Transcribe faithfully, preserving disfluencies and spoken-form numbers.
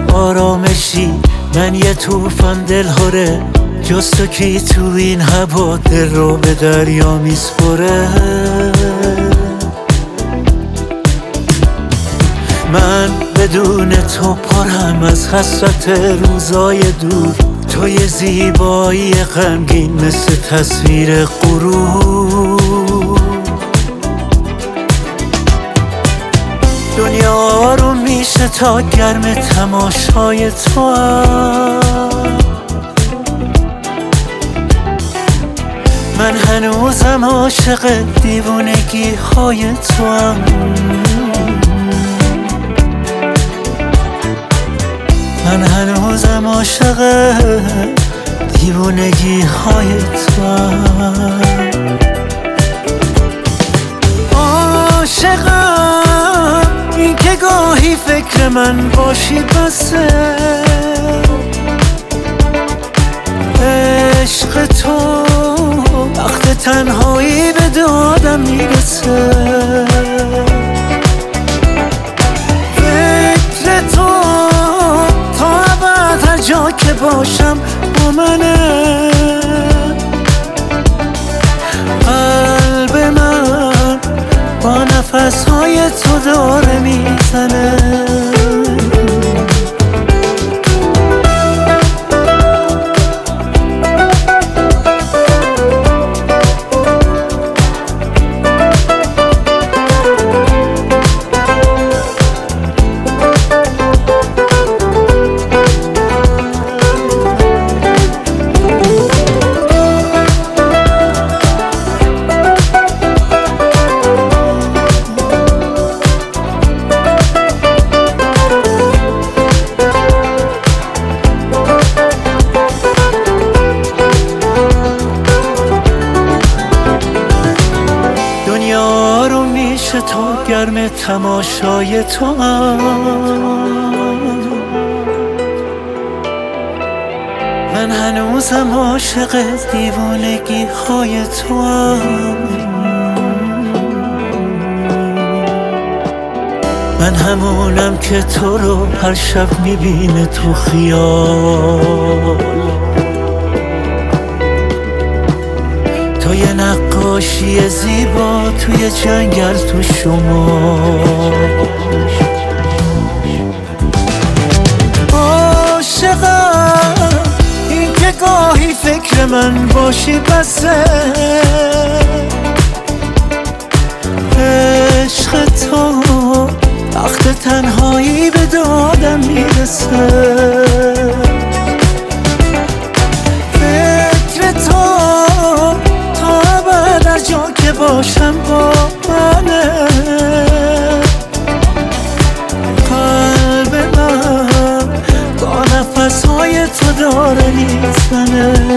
آرامشی، من یه توفان دلهوره، جز تو کی تو این هوا دل رو به دریا میسپره. من بدون تو پرم از حسرت روزای دور، تو یه زیبایی غمگین مثل تصویر غرور. دنیا رو میشه تا گرم تماشای تو هم. من هنوزم عاشق دیوونگی های تو هم. من هنوزم عاشق دیوونگی های تو هم. عاشقم این که گاهی فکر من باشی بسه، عشق تو وقت تنهایی به دادم میرسه. فکر تو تا ابد هر جا که باشم با منه. قلب من با نفسهای تو داره میزنه. دنیا رو میشه تا گرم تماشای تو هم. من هنوزم عاشق دیوانگی های تو هم. من همونم که تو رو هر شب میبینه تو خیال. تو یه نقاشی زیبا توی جنگل تو شمال. عاشقم این که گاهی فکر من باشی بسه. عشق تو وقت تنهایی به دادم میرسه. فکر تو تا ابد هر جا که باشم با منه. قلب من با نفسهای تو داره میزنه.